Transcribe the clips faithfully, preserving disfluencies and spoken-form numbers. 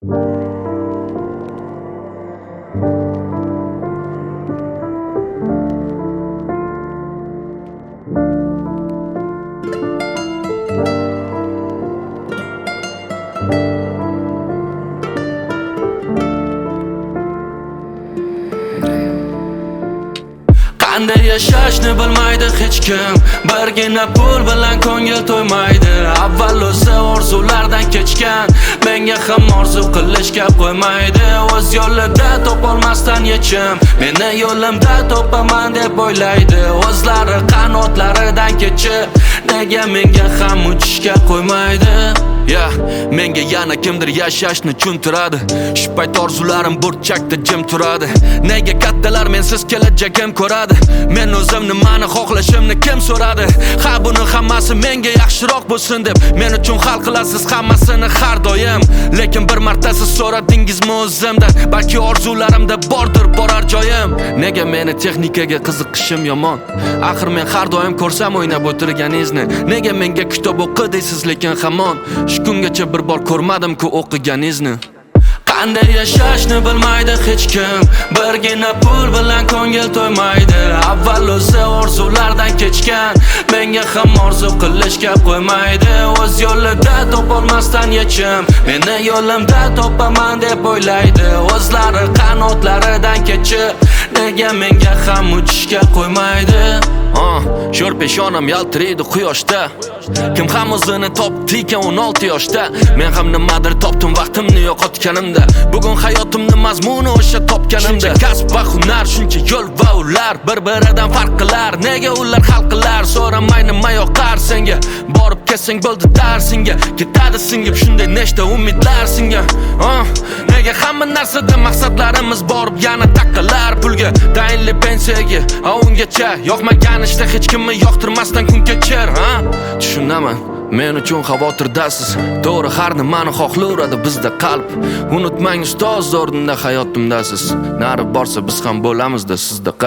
Qanday yashashni bilmaydi hech kim, birgina pul bilan ko'ngil to'ymaydi. Avval o'zi orzulardan kechgan, menga ham orzu qilishga qo'ymaydi. O'z yo'lida topolmasdan yechim, meni yo'limda topaman deb o'ylaydi. O'zlari qanotlaridan kechib, nega menga ham uchishga qo'ymaydi? Ya, menga yana kimdir yashashni tushuntiradi. Shu payt orzularim burchakda jim turadi. Nega kattalar mensiz kelajagim ko'radi? Men o'zim nimani xohlashimni kim so'radi? Ha, buni hammasi menga yaxshiroq bo'lsin deb men uchun hal qilasiz hammasini har doim. Lekin bir marta siz so'radingizmi o'zimdan? Balki orzularimda bordir borar joyim. Nega meni texnikaga qiziqishim yomon? Axir men har doim ko'rsam o'ynab o'tirganingizni. Nega menga kitob o'qi deysiz lekin hamon shu kungacha bir bor ko'rmadim-ku o'qiganingizni. Qanday yashashni bilmaydi hech kim, birgina pul bilan ko'ngil to'ymaydi. Avval o'zi orzulardan kechgan, menga ham orzu qilishga qo'ymaydi. O'z yo'lida topolmasdan yechim, meni yo'limda topaman deb o'ylaydi. O'zlari qanotlaridan kechib, nega menga ham uchishga qo'ymaydi? Ah, sho'r peshonam yaltiraydi quyoshda. Kim ham o'zini topdi ekan o'n olti yoshda. Men ham nimadir topdim vaqtimni yo'qotganimda. Bugun hayotimning mazmuni o'sha topganimda. Kasb va hunar, shuncha yo'l va ular bir-biridan farq qilar. Nega ular hal qilar? So'ramay nima yoqar senga? Borib kelsang bo'ldi darsinga. Ketadi singib shunday nechta umidlar senga. Ah, nega hamma narsada maqsadlarimiz borib yana taqalar pulga, tayinli pensiyaga, a ungacha yoqmagan ishda hech kimni yoqtirmasdan kun kechir, ha? Tushunaman, men uchun xavotirdasiz. To'g'ri, har nimani xohlayveradi bizda qalb. Unutmang, ustoz o'rnida hayotimdasiz. Nari borsa biz ham bo'lamizda sizdaqa.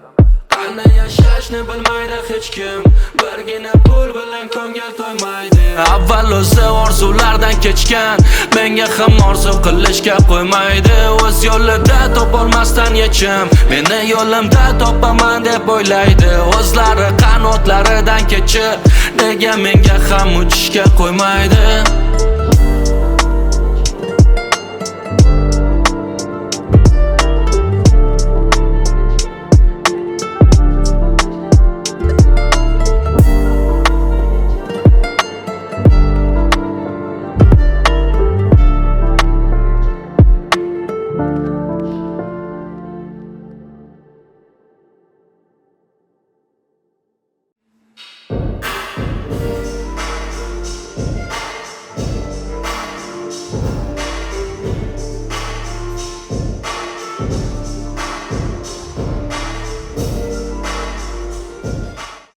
Qanday yashashni bilmaydi hech kim, birgina pul bilan ko'ngil to'ymaydi. Avval o'zi orzulardan kechgan, menga ham orzu qilishga qo'ymaydi. O'z yo'lida topolmasdan yechim, meni yo'limda topaman deb o'ylaydi. O'zlari qanotlaridan kechib, nega menga ham uchishga qo'ymaydi?